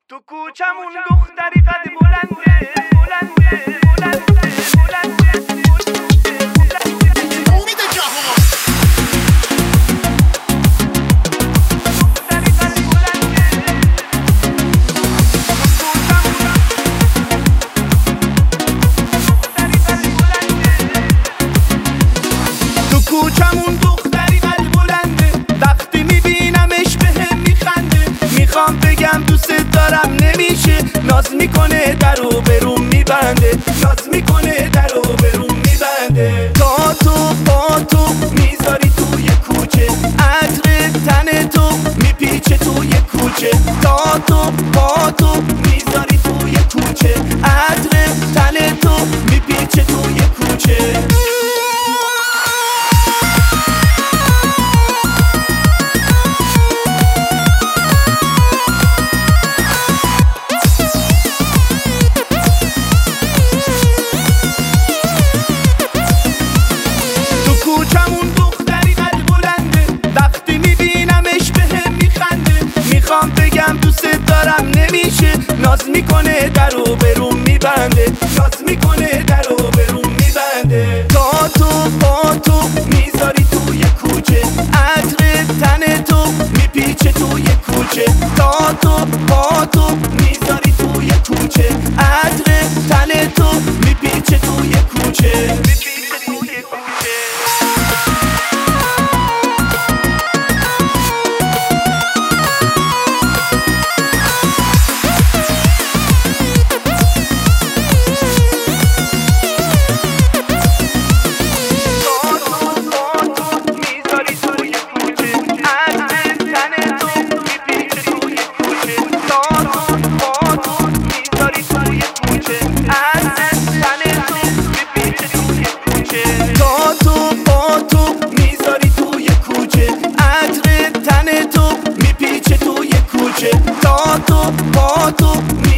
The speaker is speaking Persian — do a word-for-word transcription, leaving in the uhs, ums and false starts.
تو کوچمون دختری قد بلنده بلنده بلنده بلنده امید جهان تو کوچمون دختری قد بلنده وقتی میبینمش بهم میخنده میخوام بگم دوست دارم نمیشه ناز میکنه در و بروم میبنده ناز میکنه در و بروم میبنده تا تو پا تو میذاری توی کوچه عطر تن تو میپیچه توی کوچه تا تو پا تو میذاری توی کوچه عطر تن تو میپیچه توی کوچه کوچمون دختری قد بلنده وقتی میبینمش بهم میخنده میخوام بگم دوست دارم نمیشه ناز میکنه در و بروم میبنده ناز میکنه در و بروم میبنده تا تو پا تو میذاری توی کوچه عطر تن تو میپیچه توی کوچه تا تو پا تو میذاری توی کوچه عطر تن تو میپیچه توی کوچه میپیچه توی کوچه تا تو با تو